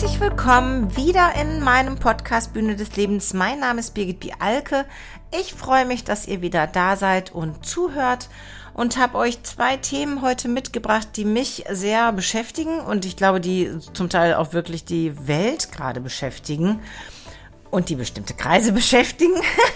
Herzlich willkommen wieder in meinem Podcast Bühne des Lebens. Mein Name ist Birgit Bialke. Ich freue mich, dass ihr wieder da seid und zuhört und habe euch 2 Themen heute mitgebracht, die mich sehr beschäftigen und ich glaube, die zum Teil auch wirklich die Welt gerade beschäftigen und die bestimmte Kreise beschäftigen.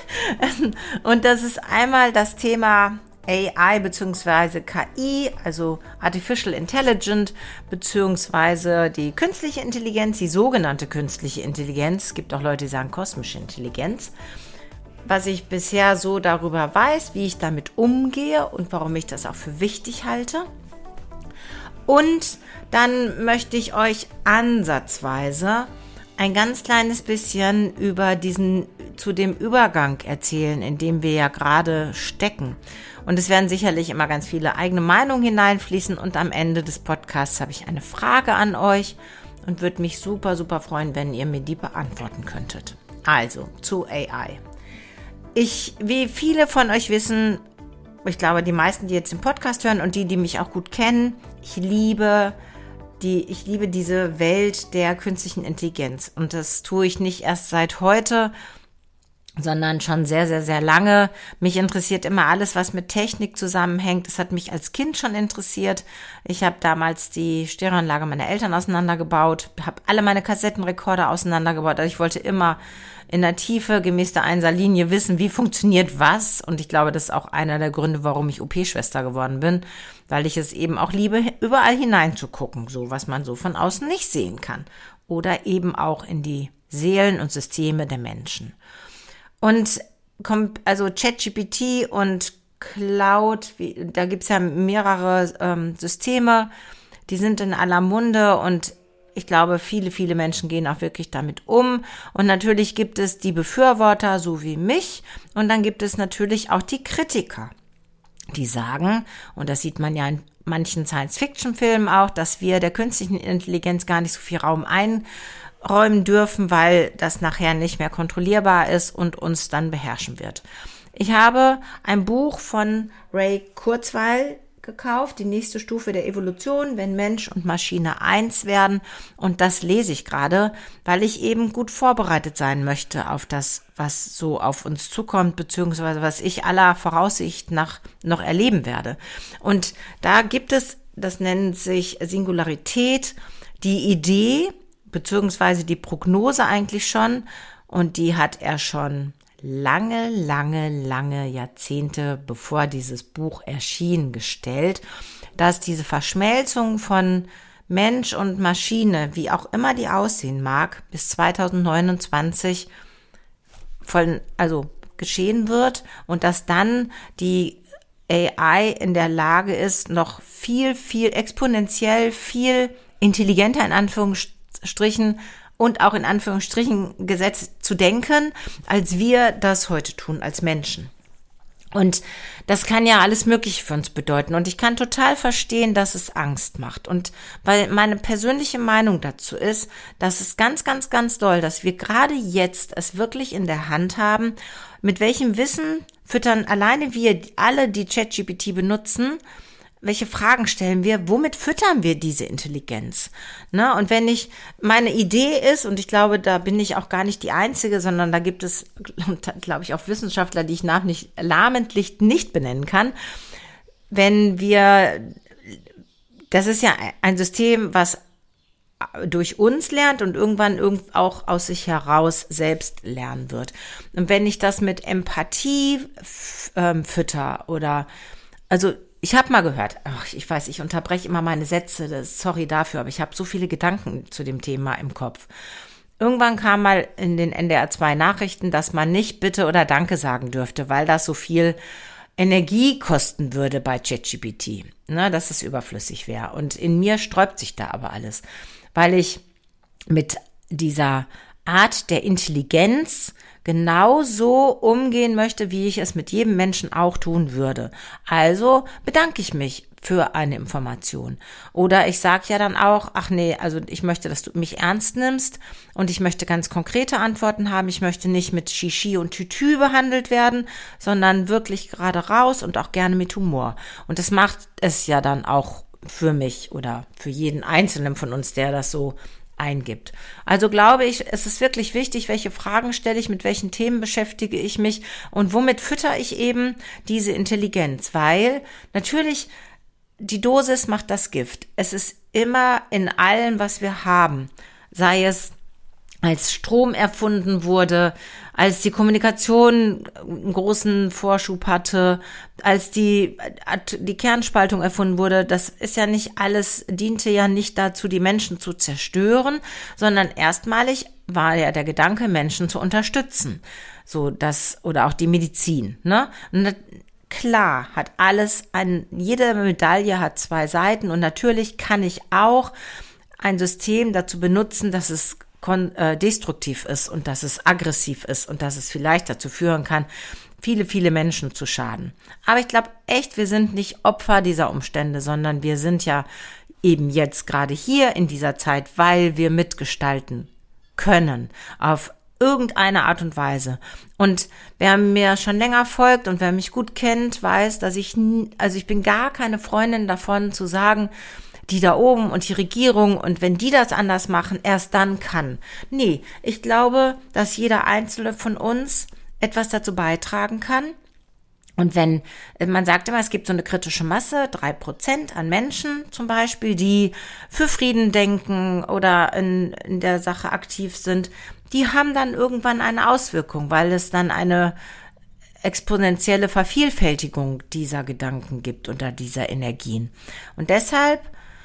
Und das ist einmal das Thema AI bzw. KI, also Artificial Intelligence bzw. die künstliche Intelligenz, die sogenannte künstliche Intelligenz. Es gibt auch Leute, die sagen kosmische Intelligenz. Was ich bisher so darüber weiß, wie ich damit umgehe und warum ich das auch für wichtig halte. Und dann möchte ich euch ansatzweise ein ganz kleines bisschen zu dem Übergang erzählen, in dem wir ja gerade stecken. Und es werden sicherlich immer ganz viele eigene Meinungen hineinfließen und am Ende des Podcasts habe ich eine Frage an euch und würde mich super, super freuen, wenn ihr mir die beantworten könntet. Also, zu AI. Wie viele von euch wissen, ich glaube, die meisten, die jetzt den Podcast hören und die mich auch gut kennen, ich liebe diese Welt der künstlichen Intelligenz. Und das tue ich nicht erst seit heute, sondern schon sehr, sehr, sehr lange. Mich interessiert immer alles, was mit Technik zusammenhängt. Es hat mich als Kind schon interessiert. Ich habe damals die Stereoanlage meiner Eltern auseinandergebaut, habe alle meine Kassettenrekorder auseinandergebaut. Also ich wollte immer in der Tiefe, gemäß der Einserlinie, wissen, wie funktioniert was. Und ich glaube, das ist auch einer der Gründe, warum ich OP-Schwester geworden bin, weil ich es eben auch liebe, überall hineinzugucken, so was man so von außen nicht sehen kann. Oder eben auch in die Seelen und Systeme der Menschen. Und also ChatGPT und Cloud, da gibt's ja mehrere Systeme, die sind in aller Munde und ich glaube, viele, viele Menschen gehen auch wirklich damit um. Und natürlich gibt es die Befürworter, so wie mich. Und dann gibt es natürlich auch die Kritiker, die sagen, und das sieht man ja in manchen Science-Fiction-Filmen auch, dass wir der künstlichen Intelligenz gar nicht so viel Raum einräumen dürfen, weil das nachher nicht mehr kontrollierbar ist und uns dann beherrschen wird. Ich habe ein Buch von Ray Kurzweil gekauft, die nächste Stufe der Evolution, wenn Mensch und Maschine eins werden. Und das lese ich gerade, weil ich eben gut vorbereitet sein möchte auf das, was so auf uns zukommt, beziehungsweise was ich aller Voraussicht nach noch erleben werde. Und da gibt es, das nennt sich Singularität, die Idee, beziehungsweise die Prognose eigentlich schon, und die hat er schon lange Jahrzehnte, bevor dieses Buch erschien, gestellt, dass diese Verschmelzung von Mensch und Maschine, wie auch immer die aussehen mag, bis 2029 geschehen wird und dass dann die AI in der Lage ist, noch viel exponentiell viel intelligenter in Anführungsstrichen und auch in Anführungsstrichen gesetzt zu denken, als wir das heute tun als Menschen. Und das kann ja alles Mögliche für uns bedeuten. Und ich kann total verstehen, dass es Angst macht. Und weil meine persönliche Meinung dazu ist, dass es ganz doll, dass wir gerade jetzt es wirklich in der Hand haben, mit welchem Wissen füttern alleine wir alle, die ChatGPT benutzen, welche Fragen stellen wir, womit füttern wir diese Intelligenz? Ne? Und wenn meine Idee ist, und ich glaube, da bin ich auch gar nicht die Einzige, sondern da gibt es, glaube ich, auch Wissenschaftler, die ich namentlich nicht benennen kann, das ist ja ein System, was durch uns lernt und irgendwann auch aus sich heraus selbst lernen wird. Und wenn ich das mit Empathie fütter ich habe mal gehört, ich weiß, ich unterbreche immer meine Sätze, sorry dafür, aber ich habe so viele Gedanken zu dem Thema im Kopf. Irgendwann kam mal in den NDR 2 Nachrichten, dass man nicht Bitte oder Danke sagen dürfte, weil das so viel Energie kosten würde bei ChatGPT, dass es überflüssig wäre. Und in mir sträubt sich da aber alles, weil ich mit dieser Art der Intelligenz genauso umgehen möchte, wie ich es mit jedem Menschen auch tun würde. Also bedanke ich mich für eine Information. Oder ich sage ja dann auch, ich möchte, dass du mich ernst nimmst und ich möchte ganz konkrete Antworten haben. Ich möchte nicht mit Shishi und Tütü behandelt werden, sondern wirklich gerade raus und auch gerne mit Humor. Und das macht es ja dann auch für mich oder für jeden Einzelnen von uns, der das so eingibt. Also glaube ich, es ist wirklich wichtig, welche Fragen stelle ich, mit welchen Themen beschäftige ich mich und womit fütter ich eben diese Intelligenz, weil natürlich die Dosis macht das Gift. Es ist immer in allem, was wir haben, sei es als Strom erfunden wurde, als die Kommunikation einen großen Vorschub hatte, als die Kernspaltung erfunden wurde, das ist ja nicht alles, diente ja nicht dazu, die Menschen zu zerstören, sondern erstmalig war ja der Gedanke, Menschen zu unterstützen. So das, oder auch die Medizin, ne? Und klar, hat jede Medaille hat zwei Seiten und natürlich kann ich auch ein System dazu benutzen, dass es destruktiv ist und dass es aggressiv ist und dass es vielleicht dazu führen kann, viele, viele Menschen zu schaden. Aber ich glaube echt, wir sind nicht Opfer dieser Umstände, sondern wir sind ja eben jetzt gerade hier in dieser Zeit, weil wir mitgestalten können auf irgendeine Art und Weise. Und wer mir schon länger folgt und wer mich gut kennt, weiß, dass ich bin gar keine Freundin davon zu sagen, die da oben und die Regierung und wenn die das anders machen, erst dann kann. Nee, ich glaube, dass jeder Einzelne von uns etwas dazu beitragen kann. Und wenn, man sagt immer, es gibt so eine kritische Masse, 3% an Menschen zum Beispiel, die für Frieden denken oder in der Sache aktiv sind, die haben dann irgendwann eine Auswirkung, weil es dann eine exponentielle Vervielfältigung dieser Gedanken gibt oder dieser Energien. Und deshalb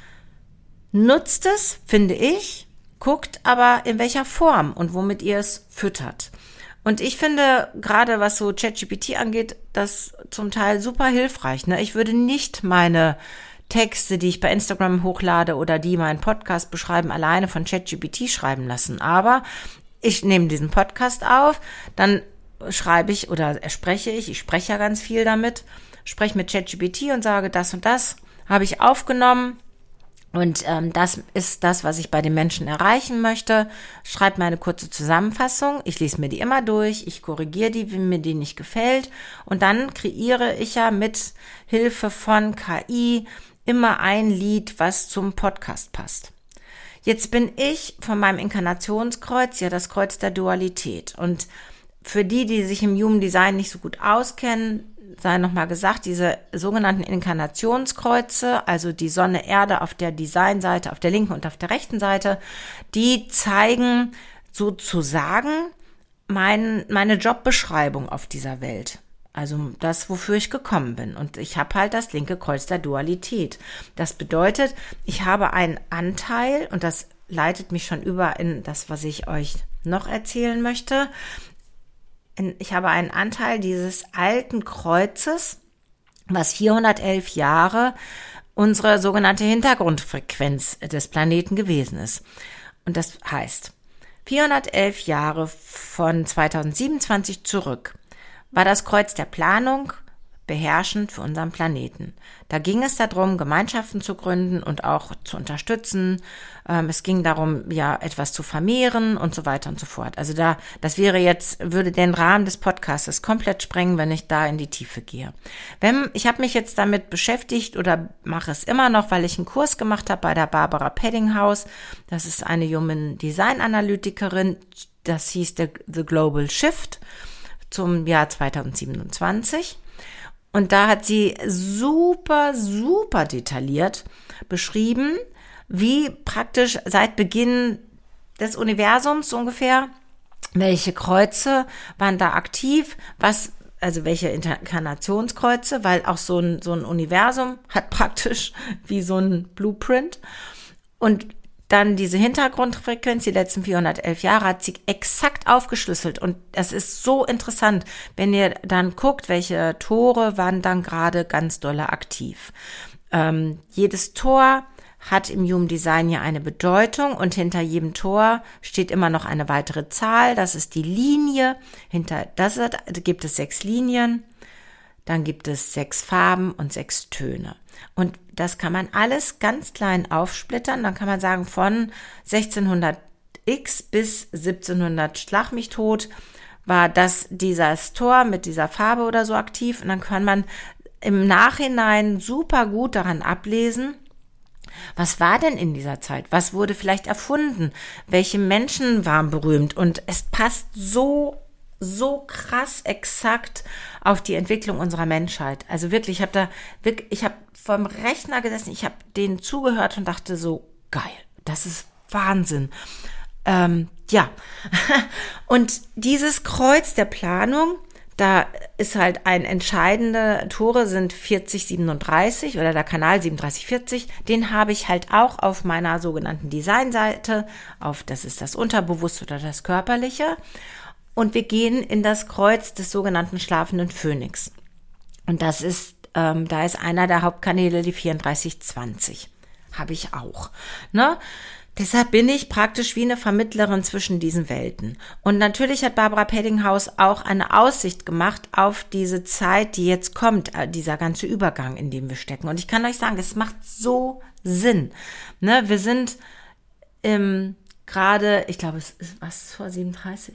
nutzt es, finde ich, guckt aber in welcher Form und womit ihr es füttert. Und ich finde, gerade was so ChatGPT angeht, das zum Teil super hilfreich. Ne? Ich würde nicht meine Texte, die ich bei Instagram hochlade oder die meinen Podcast beschreiben, alleine von ChatGPT schreiben lassen. Aber ich nehme diesen Podcast auf, dann schreibe ich oder spreche ich spreche ja ganz viel damit, spreche mit ChatGPT und sage, das und das habe ich aufgenommen. Und das ist das, was ich bei den Menschen erreichen möchte. Schreibe mir eine kurze Zusammenfassung. Ich lese mir die immer durch. Ich korrigiere die, wenn mir die nicht gefällt. Und dann kreiere ich ja mit Hilfe von KI immer ein Lied, was zum Podcast passt. Jetzt bin ich von meinem Inkarnationskreuz ja das Kreuz der Dualität. Und für die sich im Human Design nicht so gut auskennen, sei nochmal gesagt, diese sogenannten Inkarnationskreuze, also die Sonne, Erde auf der Designseite, auf der linken und auf der rechten Seite, die zeigen sozusagen meine Jobbeschreibung auf dieser Welt. Also das, wofür ich gekommen bin. Und ich habe halt das linke Kreuz der Dualität. Das bedeutet, ich habe einen Anteil, und das leitet mich schon über in das, was ich euch noch erzählen möchte. Ich habe einen Anteil dieses alten Kreuzes, was 411 Jahre unsere sogenannte Hintergrundfrequenz des Planeten gewesen ist. Und das heißt, 411 Jahre von 2027 zurück war das Kreuz der Planung beherrschend für unseren Planeten. Da ging es darum, Gemeinschaften zu gründen und auch zu unterstützen. Es ging darum, ja, etwas zu vermehren und so weiter und so fort. Also würde den Rahmen des Podcasts komplett sprengen, wenn ich da in die Tiefe gehe. Ich habe mich jetzt damit beschäftigt oder mache es immer noch, weil ich einen Kurs gemacht habe bei der Barbara Peddinghaus. Das ist eine Human Design Analytikerin. Das hieß The Global Shift zum Jahr 2027. Und da hat sie super, super detailliert beschrieben, wie praktisch seit Beginn des Universums ungefähr, welche Kreuze waren da aktiv, welche Inkarnationskreuze, weil auch so ein Universum hat praktisch wie so ein Blueprint. Und dann diese Hintergrundfrequenz, die letzten 411 Jahre, hat sie exakt aufgeschlüsselt. Und das ist so interessant, wenn ihr dann guckt, welche Tore waren dann gerade ganz dolle aktiv. Jedes Tor hat im Human Design ja eine Bedeutung und hinter jedem Tor steht immer noch eine weitere Zahl. Das ist die Linie. Gibt es 6 Linien. Dann gibt es 6 Farben und 6 Töne. Und das kann man alles ganz klein aufsplittern. Dann kann man sagen, von 1600x bis 1700 Schlag mich tot war dieses Tor mit dieser Farbe oder so aktiv. Und dann kann man im Nachhinein super gut daran ablesen, Was war denn in dieser Zeit? Was wurde vielleicht erfunden? Welche Menschen waren berühmt? Und es passt so krass exakt auf die Entwicklung unserer Menschheit. Also wirklich, ich habe vom Rechner gesessen, ich habe denen zugehört und dachte so, geil, das ist Wahnsinn. Ja, und dieses Kreuz der Planung, da ist halt Tore sind 4037 oder der Kanal 3740, den habe ich halt auch auf meiner sogenannten Designseite, das ist das Unterbewusste oder das Körperliche. Und wir gehen in das Kreuz des sogenannten schlafenden Phönix. Und da ist einer der Hauptkanäle, die 3420. Habe ich auch. Ne? Deshalb bin ich praktisch wie eine Vermittlerin zwischen diesen Welten. Und natürlich hat Barbara Peddinghaus auch eine Aussicht gemacht auf diese Zeit, die jetzt kommt, dieser ganze Übergang, in dem wir stecken. Und ich kann euch sagen, es macht so Sinn. Ne? Wir sind gerade, ich glaube, es ist was vor 37.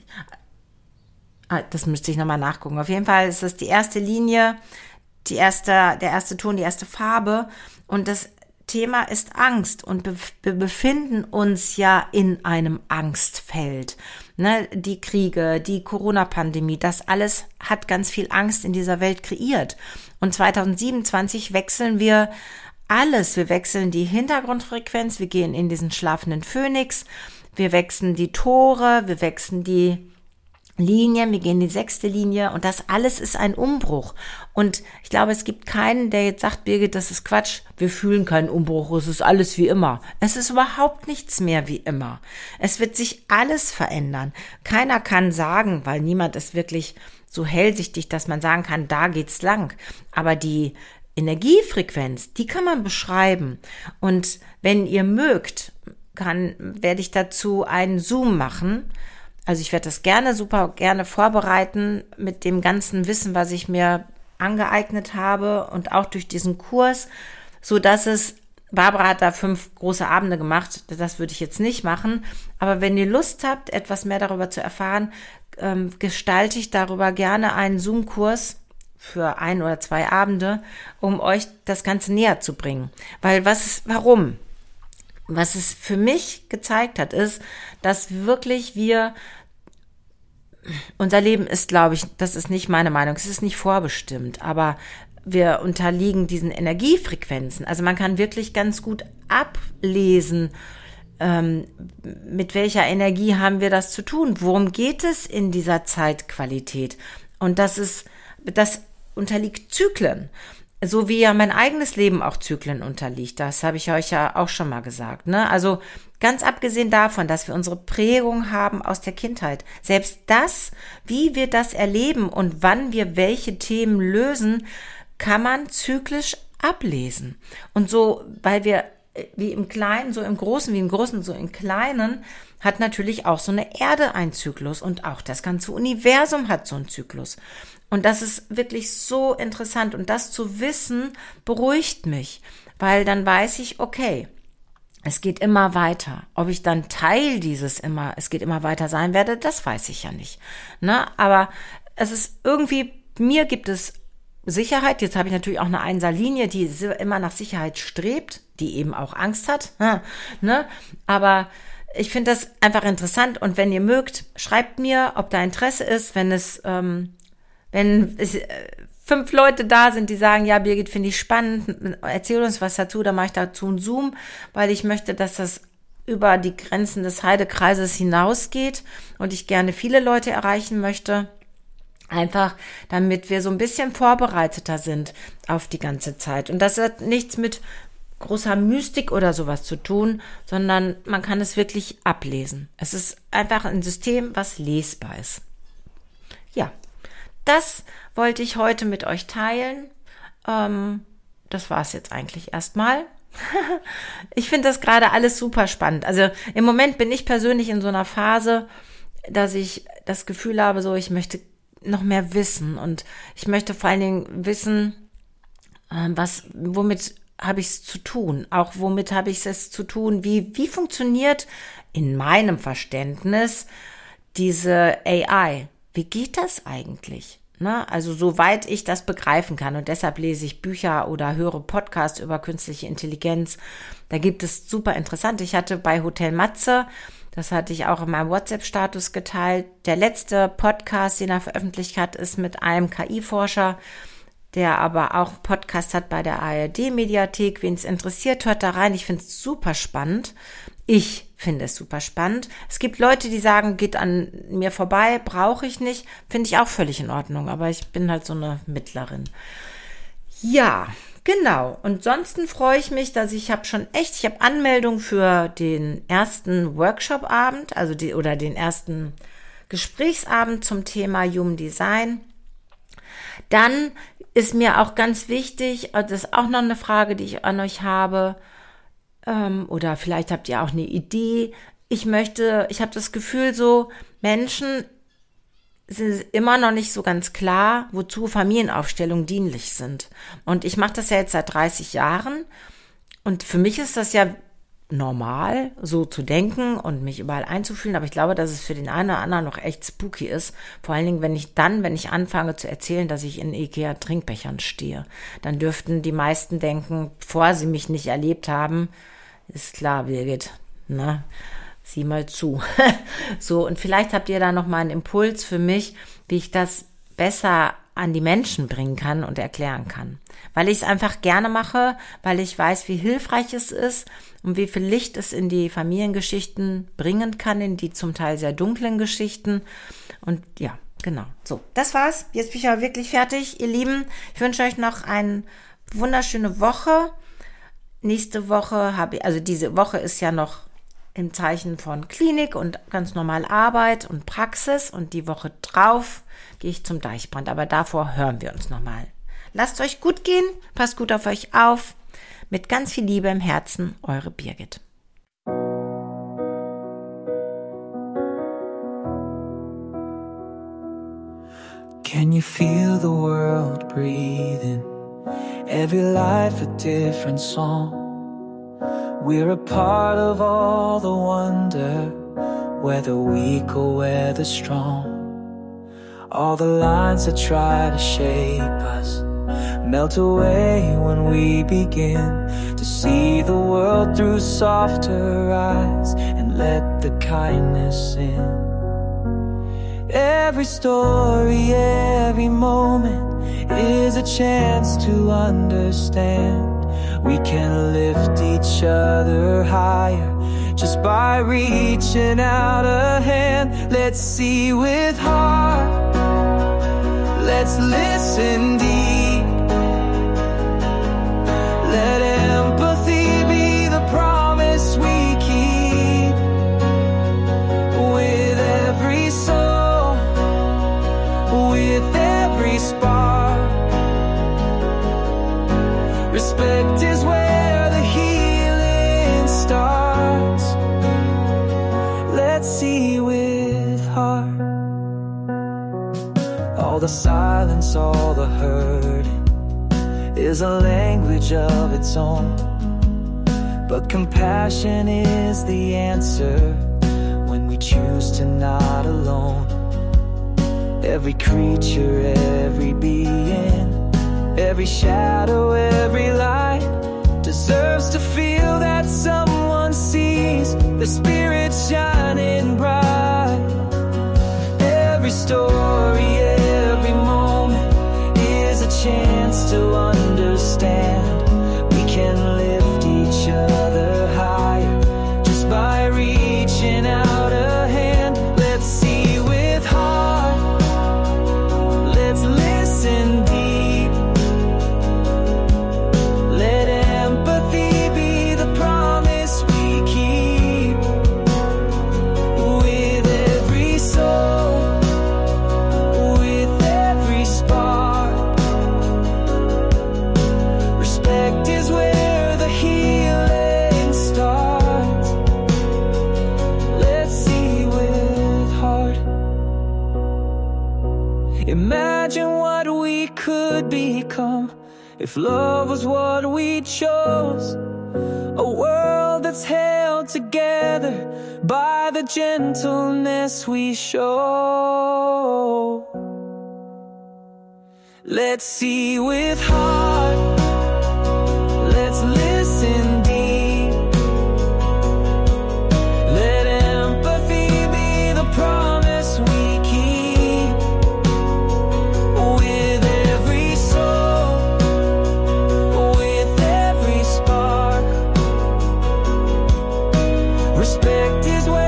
Das müsste ich nochmal nachgucken. Auf jeden Fall ist es die erste Linie, der erste Ton, die erste Farbe. Und das Thema ist Angst und wir befinden uns ja in einem Angstfeld. Ne? Die Kriege, die Corona-Pandemie, das alles hat ganz viel Angst in dieser Welt kreiert. Und 2027 wechseln wir alles. Wir wechseln die Hintergrundfrequenz, wir gehen in diesen schlafenden Phönix, wir wechseln die Tore, wir wechseln die Linien, wir gehen in die 6. Linie und das alles ist ein Umbruch. Und ich glaube, es gibt keinen, der jetzt sagt, Birgit, das ist Quatsch, wir fühlen keinen Umbruch, es ist alles wie immer. Es ist überhaupt nichts mehr wie immer. Es wird sich alles verändern. Keiner kann sagen, weil niemand ist wirklich so hellsichtig, dass man sagen kann, da geht's lang. Aber die Energiefrequenz, die kann man beschreiben. Und wenn ihr mögt, werde ich dazu einen Zoom machen. Also ich werde das super gerne vorbereiten mit dem ganzen Wissen, was ich mir angeeignet habe und auch durch diesen Kurs, so dass Barbara hat da 5 große Abende gemacht, das würde ich jetzt nicht machen, aber wenn ihr Lust habt, etwas mehr darüber zu erfahren, gestalte ich darüber gerne einen Zoom-Kurs für 1 oder 2 Abende, um euch das Ganze näher zu bringen. Weil warum? Was es für mich gezeigt hat, ist, dass wirklich unser Leben ist, glaube ich, das ist nicht meine Meinung, es ist nicht vorbestimmt, aber wir unterliegen diesen Energiefrequenzen. Also man kann wirklich ganz gut ablesen, mit welcher Energie haben wir das zu tun? Worum geht es in dieser Zeitqualität? Und das unterliegt Zyklen. So wie ja mein eigenes Leben auch Zyklen unterliegt. Das habe ich euch ja auch schon mal gesagt. Ne? Also ganz abgesehen davon, dass wir unsere Prägung haben aus der Kindheit. Selbst das, wie wir das erleben und wann wir welche Themen lösen, kann man zyklisch ablesen. Und so, weil wir wie im Kleinen, so im Großen, wie im Großen, so im Kleinen, hat natürlich auch so eine Erde einen Zyklus und auch das ganze Universum hat so einen Zyklus. Und das ist wirklich so interessant und das zu wissen, beruhigt mich, weil dann weiß ich, okay, es geht immer weiter. Ob ich dann Teil es geht immer weiter sein werde, das weiß ich ja nicht. Ne? Aber es ist irgendwie, mir gibt es Sicherheit. Jetzt habe ich natürlich auch eine Einserlinie, die immer nach Sicherheit strebt, die eben auch Angst hat. Ne? Aber ich finde das einfach interessant und wenn ihr mögt, schreibt mir, ob da Interesse ist, wenn 5 Leute da sind, die sagen, ja, Birgit, finde ich spannend, erzähl uns was dazu, dann mache ich dazu einen Zoom, weil ich möchte, dass das über die Grenzen des Heidekreises hinausgeht und ich gerne viele Leute erreichen möchte. Einfach, damit wir so ein bisschen vorbereiteter sind auf die ganze Zeit. Und das hat nichts mit großer Mystik oder sowas zu tun, sondern man kann es wirklich ablesen. Es ist einfach ein System, was lesbar ist. Ja, das wollte ich heute mit euch teilen. Das war es jetzt eigentlich erstmal. Ich finde das gerade alles super spannend. Also im Moment bin ich persönlich in so einer Phase, dass ich das Gefühl habe, so ich möchte noch mehr wissen und ich möchte vor allen Dingen wissen, womit habe ich es zu tun? Auch womit habe ich es zu tun? Wie funktioniert in meinem Verständnis diese AI? Wie geht das eigentlich? Ne? Also soweit ich das begreifen kann. Und deshalb lese ich Bücher oder höre Podcasts über künstliche Intelligenz. Da gibt es super interessant. Ich hatte bei Hotel Matze, das hatte ich auch in meinem WhatsApp-Status geteilt, der letzte Podcast, den er veröffentlicht hat, ist mit einem KI-Forscher, der aber auch Podcast hat bei der ARD-Mediathek. Wen es interessiert, hört da rein. Ich finde es super spannend. Ich finde es super spannend. Es gibt Leute, die sagen, geht an mir vorbei, brauche ich nicht. Finde ich auch völlig in Ordnung, aber ich bin halt so eine Mittlerin. Ja, genau. Und ansonsten freue ich mich, dass ich habe Anmeldung für den ersten Workshop-Abend, also den ersten Gesprächsabend zum Thema Human Design. Dann ist mir auch ganz wichtig, das ist auch noch eine Frage, die ich an euch habe, oder vielleicht habt ihr auch eine Idee. Ich habe das Gefühl, so Menschen sind immer noch nicht so ganz klar, wozu Familienaufstellungen dienlich sind. Und ich mache das ja jetzt seit 30 Jahren und für mich ist das ja normal, so zu denken und mich überall einzufühlen, aber ich glaube, dass es für den einen oder anderen noch echt spooky ist. Vor allen Dingen, wenn ich anfange zu erzählen, dass ich in IKEA-Trinkbechern stehe, dann dürften die meisten denken, bevor sie mich nicht erlebt haben, ist klar, Birgit, ne? Sieh mal zu. So, und vielleicht habt ihr da noch mal einen Impuls für mich, wie ich das besser an die Menschen bringen kann und erklären kann. Weil ich es einfach gerne mache, weil ich weiß, wie hilfreich es ist und wie viel Licht es in die Familiengeschichten bringen kann, in die zum Teil sehr dunklen Geschichten. Und ja, genau. So, das war's. Jetzt bin ich aber wirklich fertig, ihr Lieben. Ich wünsche euch noch eine wunderschöne Woche. Nächste Woche diese Woche ist ja noch im Zeichen von Klinik und ganz normal Arbeit und Praxis und die Woche drauf gehe ich zum Deichbrand, aber davor hören wir uns nochmal. Lasst euch gut gehen, passt gut auf euch auf, mit ganz viel Liebe im Herzen, eure Birgit. Can you feel the world breathing? Every life a different song. We're a part of all the wonder, whether weak or whether strong. All the lines that try to shape us melt away when we begin to see the world through softer eyes and let the kindness in. Every story, every moment is a chance to understand. We can lift each other higher just by reaching out a hand. Let's see with heart, let's listen deep. Let empathy be the promise we keep. With every soul, with every spark, respect is where the healing starts. Let's see with heart. All the silence, all the hurting is a language of its own. But compassion is the answer when we choose to not alone. Every creature, every being, every shadow, every light deserves to feel that someone sees the spirit shining bright. Every story, every moment is a chance to understand. We can lift each other higher just by reaching out a hand. Let's see with heart, let's listen deep. Let empathy be the promise we keep. With every soul, with every spark, respect is where the healing starts. Let's see with heart. Imagine what we could become if love was what we chose. A world that's held together by the gentleness we show. Let's see with heart. Let's listen deep. Let empathy be the promise we keep. With every soul, with every spark, respect is where